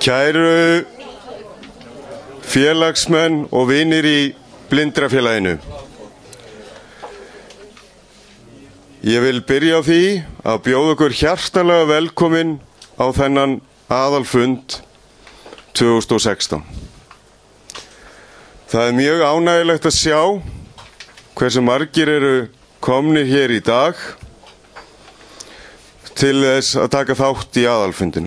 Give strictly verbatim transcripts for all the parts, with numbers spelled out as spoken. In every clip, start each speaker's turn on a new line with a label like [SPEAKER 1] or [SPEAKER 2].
[SPEAKER 1] Kæru félagsmenn og vinir í Blindrafélaginu. Ég vil byrja á því að bjóða ykkur hjartalega velkomin á þennan aðalfund tvö þúsund og sextán. Það er mjög ánægjulegt að sjá hversu margir eru komnir hér í dag til þess að taka þátt í aðalfundinum.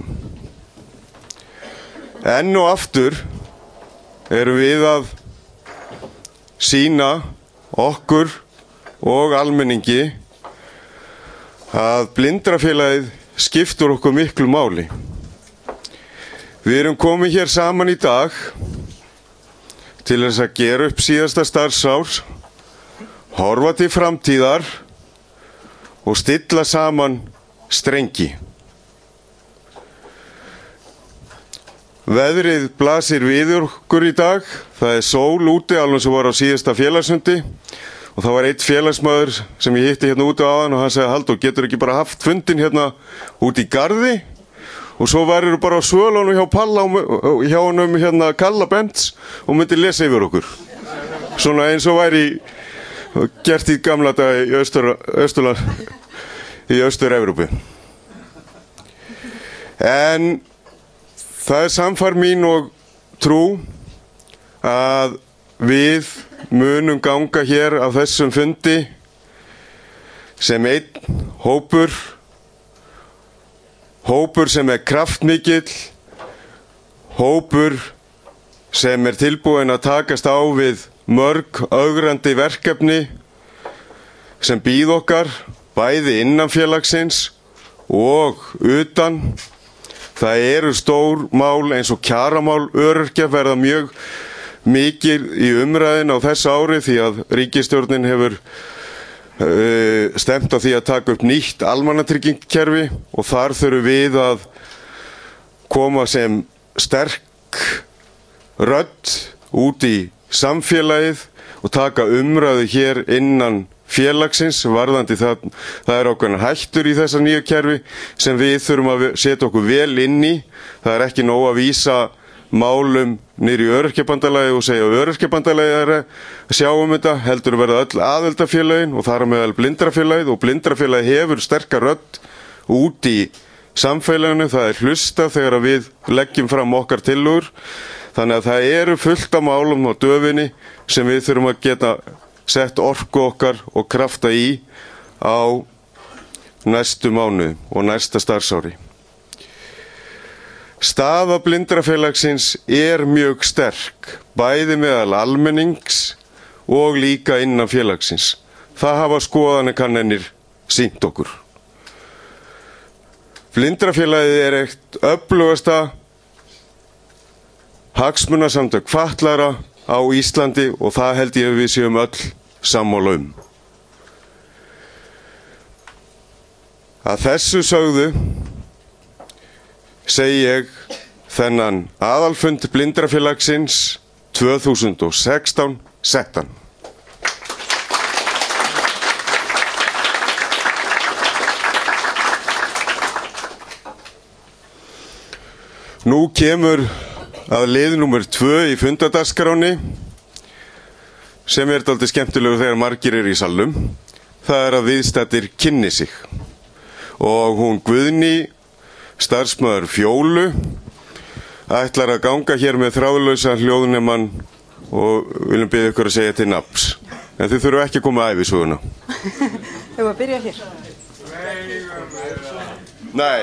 [SPEAKER 1] Enn og aftur erum við að sýna okkur og almenningi að Blindrafélagið skiptur okkur miklu máli. Við erum komið hér saman í dag til þess að gera upp síðasta starfsár, horfa til framtíðar og stilla saman strengi. Veðrið blasir við okkur í dag. Það er sól úti alveg sem var á síðasta félagsfundi og það var einn félagsmaður sem ég hitti hérna úti á áðan og hann sagði: Halldór, getur ekki bara haft fundin hérna úti í garði og svo værirðu bara á svölunum hjá Palla og hjá honum hérna Kalla Bents og myndi lesa yfir okkur. Svona eins og væri gert í gamla dag í Austur, Austurland, í Austur-Evrópu. En það er samfar mín og trú að við munum ganga hér á þessum fundi sem einn hópur, hópur sem er kraftmikill, hópur sem er tilbúinn að takast á við mörg ögrandi verkefni sem bíða okkar, bæði innan félagsins og utan. Það eru stór mál eins og kjaramál öryrkja verða mjög mikið í umræðin á þessu ári því að ríkisstjórnin hefur uh, stemt á því að taka upp nýtt almannatryggingakerfi og þar þurfum við að koma sem sterk rödd út í samfélagið og taka umræðu hér innan félagsins varðandi það, það er ákveðnar hættur í þessa nýja kerfi sem við þurfum að setja okkur vel inn í. Það er ekki nóg að vísa málum niður í öryrkjabandalagið og segja að öryrkjabandalagið er að sjá um þetta, heldur verða öll aðildafélagin og þar meðal Blindrafélagið, og Blindrafélagið hefur sterkar rödd út í samfélaginu. Það er hlusta þegar við leggjum fram okkar tillögur, þannig að það eru fullt af málum á döfinni sem við þurfum að geta sett orku okkar og krafta í á næstu mánuðum og næsta starfsári. Staða Blindrafélagsins er mjög sterk, bæði meðal almennings og líka innan félagsins. Það hafa skoðanakannanir sýnt okkur. Blindrafélagið er eitt öflugasta hagsmunasamtök fatlaðra á Íslandi og það held ég að við séum öll sammála um. Að þessu sögðu segi ég þennan aðalfund Blindrafélagsins tvö þúsund og sextán settan. Nú kemur að lið númer tvö í fundadagskránni sem er dálítið skemmtilegu þegar margir eru í salnum. Það er að viðstaddir kynni sig og hún Guðný, starfsmaður Fjólu, ætlar að ganga hér með þráðlausa hljóðnemann og viljum biðja ykkur að segja til nafns. En þið þurfum ekki að koma að ævisöguna.
[SPEAKER 2] Hefur við að byrja hér?
[SPEAKER 1] Nei.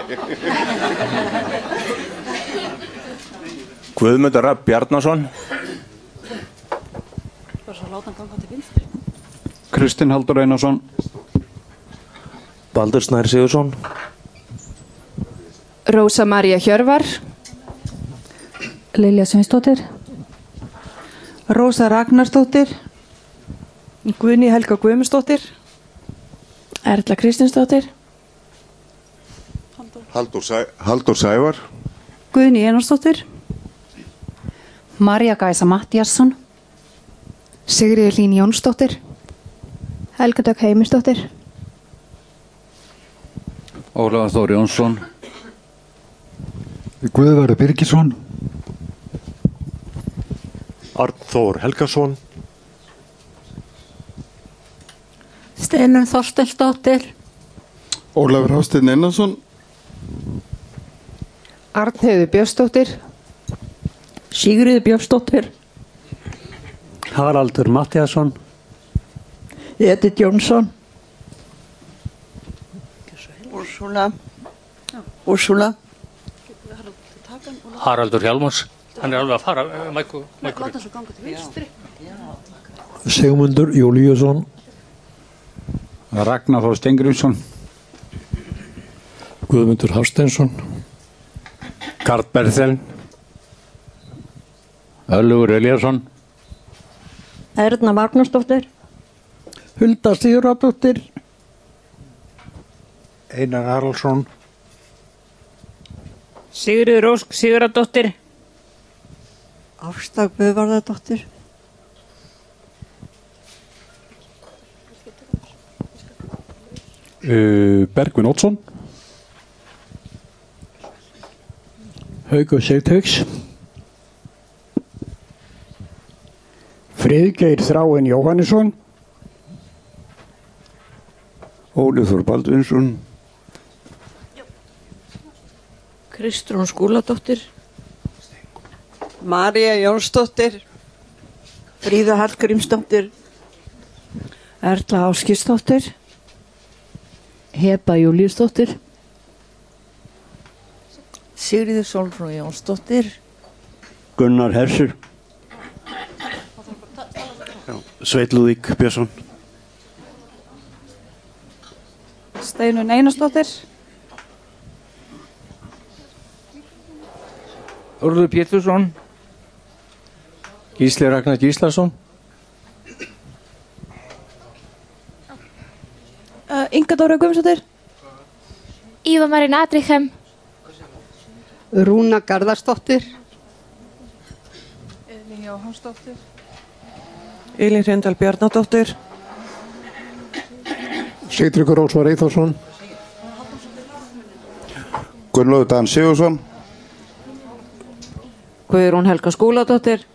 [SPEAKER 3] Guðmundur Rafn Bjarnason.
[SPEAKER 2] Bara svo láta hann ganga til vinstri.
[SPEAKER 4] Kristinn Halldór Einarsson.
[SPEAKER 5] Baldur Snær Sigurðsson.
[SPEAKER 6] Rósa María Hjörvar.
[SPEAKER 7] Lilja Sveinsdóttir.
[SPEAKER 2] Rósa Ragnarsdóttir. Guðný Helga Guðmundsdóttir.
[SPEAKER 6] Erla Kristinsdóttir.
[SPEAKER 1] Halldór, Sæ, Halldór Sævar.
[SPEAKER 2] Guðný Einarsdóttir.
[SPEAKER 7] Marja Gæsa Mattíasson.
[SPEAKER 6] Sigríður Hlín Jónsdóttir.
[SPEAKER 8] Helga Dögg Heimisdóttir.
[SPEAKER 4] Ólafur Þór Jónsson.
[SPEAKER 9] Guðvarður Birgisson.
[SPEAKER 3] Þór Helgason.
[SPEAKER 5] Steinunn Þorsteinsdóttir.
[SPEAKER 4] Ólafur Hafsteinn Einarsson.
[SPEAKER 6] Arnheiður Björnsdóttir.
[SPEAKER 5] Sigríður Björnsdóttir.
[SPEAKER 3] Haraldur Matthíasson.
[SPEAKER 5] Edith Jónsson. Úrsúla. Úrsúla.
[SPEAKER 7] Haraldur Hjálmars. Hann er alveg að fara. Mækur. Mækur.
[SPEAKER 3] Sigmundur Júlíusson.
[SPEAKER 4] Ragnar Þór Steingrímsson.
[SPEAKER 3] Guðmundur Hafsteinsson.
[SPEAKER 4] Karl Berþeln. Ölugur Elíasson.
[SPEAKER 5] Erna Magnúsdóttir. Hulda Sigurðardóttir.
[SPEAKER 3] Einar Haraldsson.
[SPEAKER 5] Sigríður Ósk Sigurðardóttir. Ásta Guðvarðardóttir.
[SPEAKER 3] Uh, Bergvin Oddsson.
[SPEAKER 9] Haukur Sigthauks. Friðgeir Þráinn Jóhannesson.
[SPEAKER 4] Óli Þór Baldvinsson.
[SPEAKER 5] Kristrún Skúladóttir.
[SPEAKER 2] María Jónsdóttir.
[SPEAKER 5] Fríða Hallgrímsdóttir.
[SPEAKER 2] Erla Áskisdóttir.
[SPEAKER 5] Heba Júlíusdóttir. Sigríður Sólrún Jónsdóttir.
[SPEAKER 4] Gunnar Hersir. Sveit Lúðvík Björnsson.
[SPEAKER 2] Steinunn Einarsdóttir.
[SPEAKER 7] Urður Pétursson.
[SPEAKER 4] Gísli Ragnar Gíslason.
[SPEAKER 2] Uh, Inga Dóra Guðmundsdóttir.
[SPEAKER 8] Íva Marín Adrichem.
[SPEAKER 5] Rúna Garðarsdóttir.
[SPEAKER 2] Elín Jóhannsdóttir. Elín Hreindal Bjarnadóttir.
[SPEAKER 3] Sigtryggur Ósvar Eyþórsson.
[SPEAKER 4] Gunnlaugur Dan Sigursson.
[SPEAKER 5] Guðrún Helga Skúladóttir.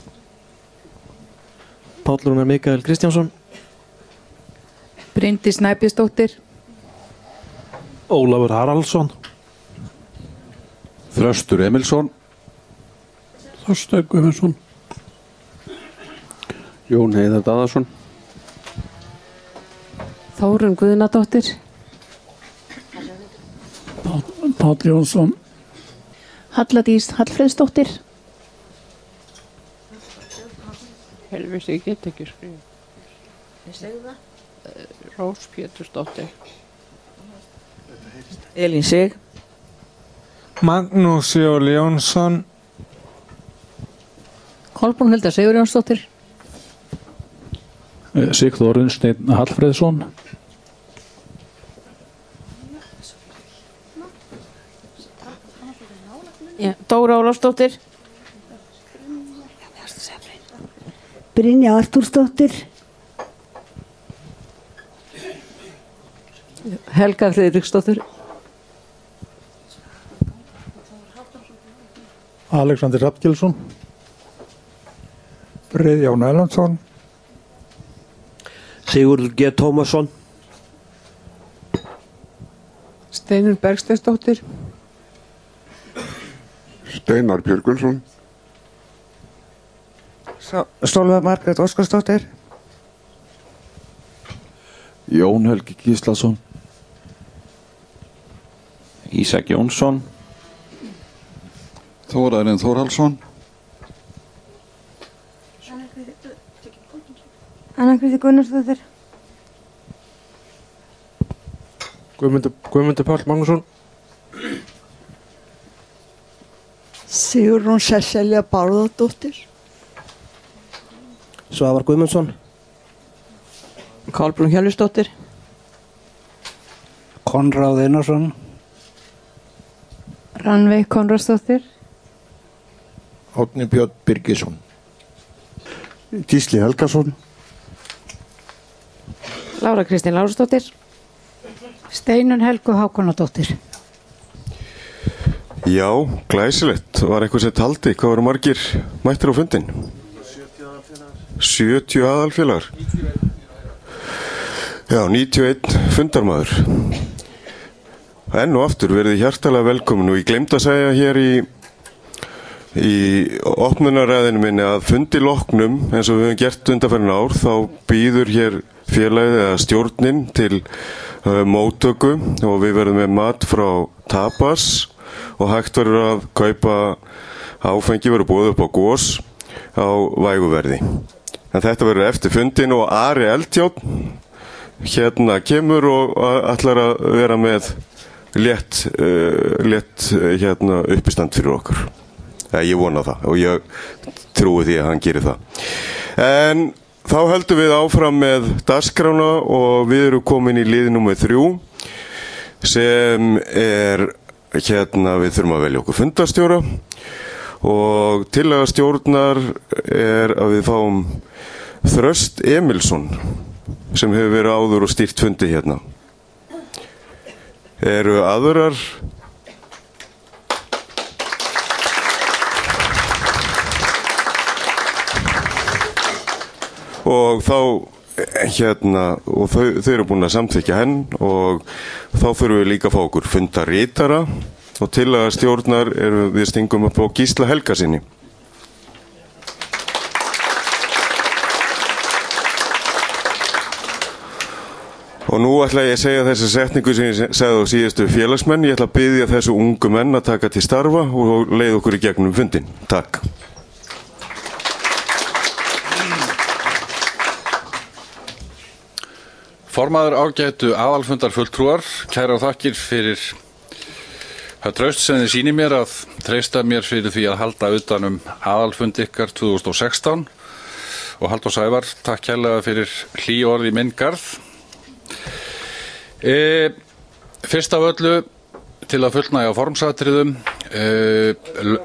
[SPEAKER 10] Páll Rúnar Mikael Kristjánsson.
[SPEAKER 6] Bryndís Snæbjörnsdóttir.
[SPEAKER 3] Ólafur Haraldsson.
[SPEAKER 4] Þröstur Emilsson.
[SPEAKER 3] Þorsteinn Guðmundsson.
[SPEAKER 4] Jón Heiðar Daðarsson.
[SPEAKER 6] Þórunn Guðnadóttir.
[SPEAKER 9] Páll Jónsson.
[SPEAKER 8] Halladís Hallfreðsdóttir.
[SPEAKER 5] Helvis, ég get ekki skrifa. Ég segi það. Rós Pétursdóttir. Elín Sig.
[SPEAKER 11] Magnús Jól Jónsson.
[SPEAKER 5] Kolbrún Hilda Sigurjónsdóttir.
[SPEAKER 3] Sigþór Steinn Hallfreðsson.
[SPEAKER 5] Ja, Dóra Ólafsdóttir.
[SPEAKER 12] Brynja Artúrsdóttir.
[SPEAKER 5] Helga Friðriksdóttir.
[SPEAKER 3] Alexander Hrafngilsson.
[SPEAKER 9] Friðjón Erlandsson.
[SPEAKER 10] Sigurður G. Tómasson.
[SPEAKER 6] Steinunn Bergsteinsdóttir.
[SPEAKER 4] Steinar Björgvinsson.
[SPEAKER 5] Sólveig Margrét Óskarsdóttir.
[SPEAKER 4] Jón Helgi Gíslason. Ísak Jónsson. Þórarinn Þórhalsson.
[SPEAKER 12] Anna Kristín Gunnarsdóttir.
[SPEAKER 10] Guðmundur, Guðmundur Páll Magnússon.
[SPEAKER 5] Sigrún Sesselja Bárðardóttir.
[SPEAKER 10] Svavar Guðmundsson.
[SPEAKER 5] Kolbrún Hjálmsdóttir.
[SPEAKER 9] Konráð Einarsson.
[SPEAKER 6] Rannveig Konráðsdóttir.
[SPEAKER 3] Árni Björn Birgisson.
[SPEAKER 4] Gísli Helgason.
[SPEAKER 6] Lára Kristín Lárusdóttir.
[SPEAKER 2] Steinunn Helgu Hákonardóttir.
[SPEAKER 1] Já, glæsilegt. Var eitthvað sem taldi? Hvað voru margir mættir á fundin? sjötíu aðalfélagar. Já, níutíu og einn fundarmaður. Enn og aftur verið hjartalega velkomin og ég gleymd að segja hér í í opnunarræðinu minni að fundi loknum eins og við höfum gert undanfarin ár þá býður hér félagið eða stjórnin til uh, móttöku og við verðum með mat frá Tapas og hægt verður að kaupa áfengi, verður boðið upp á gos á væguverði. En þetta verður eftir fundin og Ari Eldjárn hérna kemur og ætlar að vera með létt, uh, létt uh, hérna uppistand fyrir okkur. Ja, ég vona það og ég trúi því að hann gerir það. En þá höldum við áfram með dagskrána og við erum komin í lið númer þrjú sem er hérna við þurfum að velja okkur fundarstjóra og tillaga stjórnar er að við fáum Þröst Emilsson sem hefur verið áður og stýrt fundi hérna. Eru aðrar og þá hérna og þau, þau eru búin að samþykja henn og þá þurfum við líka að fá okkur fundarritara og tillaga stjórnar er við stingum upp á Gísla Helgasyni. Og nú ætla ég að segja þessi setningu sem ég segði á síðustu félagsmenn. Ég ætla að biðja þessu ungu menn að taka til starfa og leið okkur í gegnum fundin. Takk.
[SPEAKER 11] Formaður ágætu aðalfundar fulltrúar, kærar þakkir fyrir það traust sem þið sýni mér að treysta mér fyrir því að halda utanum aðalfund ykkar tvö þúsund og sextán og Halldór Sævar, takk kærlega fyrir hlý orð í minn garð. E, fyrst af öllu til að fullnægja formsatriðum, e,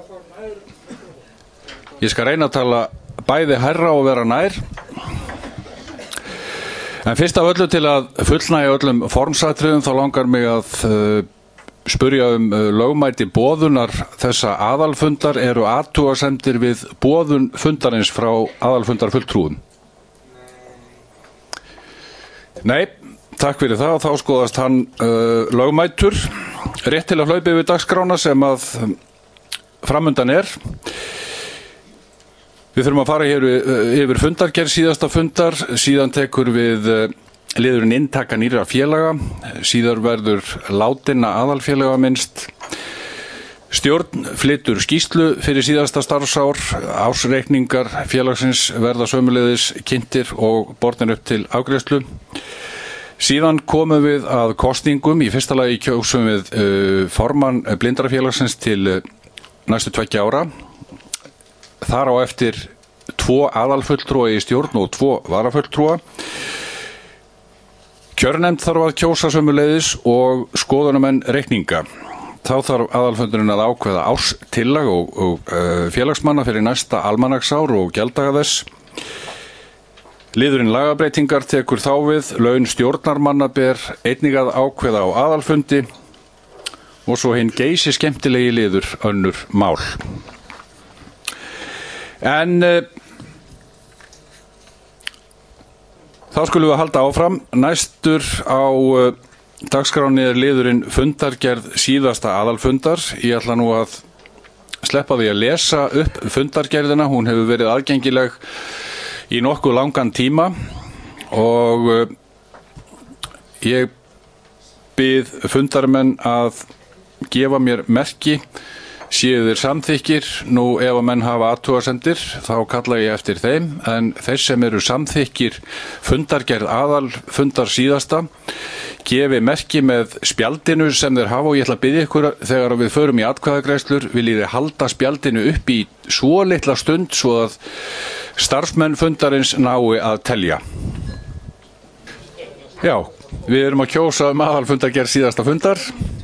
[SPEAKER 11] ég skal reyna að tala bæði hærra og vera nær. En fyrst af öllu til að fullnægja öllum formsatriðum þá langar mig að uh, spurja um uh, lögmæti boðunar þessa aðalfundar. Eru athugasemdir við boðun fundarins frá aðalfundar fulltrúum? Nei, takk fyrir það og þá skoðast hann uh, lögmætur. Rétt til að hlaupa yfir dagskrána sem að framundan er. Við þurfum að fara hér yfir fundargerð síðasta fundar, síðan tekur við liðurinn inntaka nýrra félaga, síðar verður látinna aðalfélaga minnst. Stjórn flytur skýrslu fyrir síðasta starfsár, ársreikningar félagsins verða sömuleiðis kynntir og bornir upp til afgreiðslu. Síðan komum við að kosningum, í fyrsta lagi kjósum við uh, formann blindrafélagsins til uh, næstu tveggja ára. Þar á eftir tvo aðalfulltrúa í stjórn og tvo varafulltrúa. Kjörnefnd þarf að kjósa sömuleiðis og skoðunarmenn reikninga. Þá þarf aðalfundurinn að ákveða árstillag og, og uh, félagsmanna fyrir næsta almanaksár og gjalddaga þess. Liðurinn lagabreitingar tekur þá við, laun stjórnarmanna ber einnig að ákveða á aðalfundi og svo hinn geysi skemmtilegi liður önnur mál. En uh, þá skulum við halda áfram. Næstur á uh, dagskráni er liðurinn fundargerð síðasta aðalfundar. Ég ætla nú að sleppa því að lesa upp fundargerðina. Hún hefur verið aðgengileg í nokkuð langan tíma og uh, ég bið fundarmenn að gefa mér merki séu þeir samþykkir. Nú ef að menn hafa athugasemdir þá kalla ég eftir þeim, en þeir sem eru samþykkir fundargerð aðalfundar síðasta gefi merki með spjaldinu sem þeir hafa og ég ætla að biðja ykkur þegar við förum í atkvæðagreiðslur viljið þið halda spjaldinu upp í svo litla stund svo að starfsmenn fundarins nái að telja. Já, við erum að kjósa um aðalfundargerð síðasta fundar.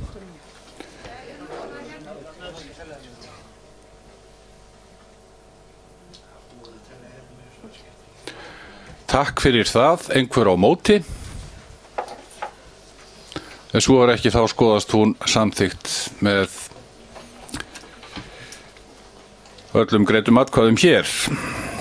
[SPEAKER 11] Takk fyrir það, einhver á móti. En svo er ekki þá skoðast hún samþykkt með öllum greiddum atkvæðum hér.